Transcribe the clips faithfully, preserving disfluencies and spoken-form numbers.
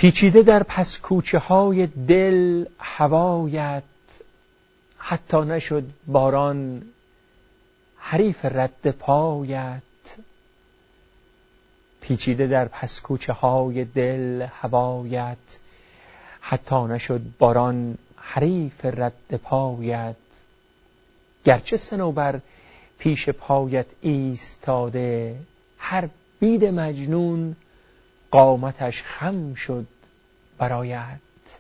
پیچیده در پس کوچه های دل هوایت، حتی نشد باران حریف رد پایت. پیچیده در پس کوچه های دل هوایت، حتی نشد باران حریف رد پایت. گرچه صنوبر پیش پایت ایستاده، هر بید مجنون قامتش خم شد برآید.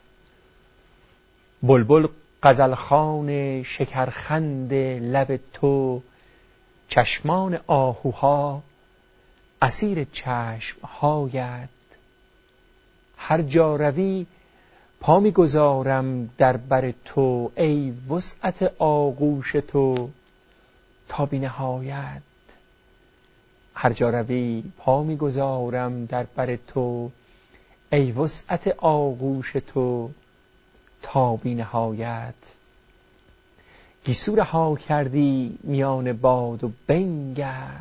بلبل غزلخوان شکرخند لب تو، چشمان آهوها اسیر چشمهایت. هر جا روی پا می گذارم در بر تو، ای وسعت آغوش تو تا بی نهایت. هر جا روی پا می گذارم در بر تو، ای وسعت آغوش تو تا بی نهایت. گیسو رها کردی میان باد و بنگر،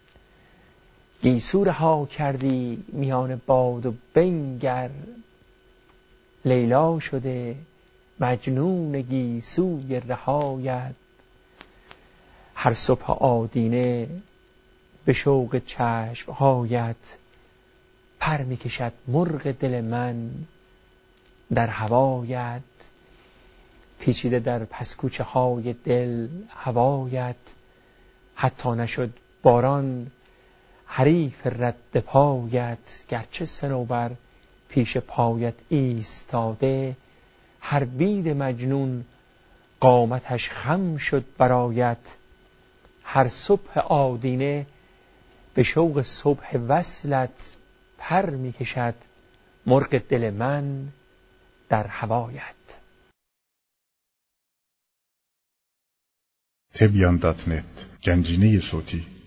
گیسو رها کردی میان باد و بنگر. لیلا شده مجنون گیسوی رهایت. هر صبح آدینه به شوق چشمهایت، پر می کشد مرغ دل من در هوایت. پیچیده در پس کوچه های دل هوایت، حتی نشد باران حریف رد پایت. گرچه صنوبر پیش پایت ایستاده، هر بید مجنون قامتش خم شد برآیت. هر صبح آدینه به شوق صبح وصلت، پر می کشد مرغ دل من در هوایت. تبیان دات نت، گنجینه صوتی.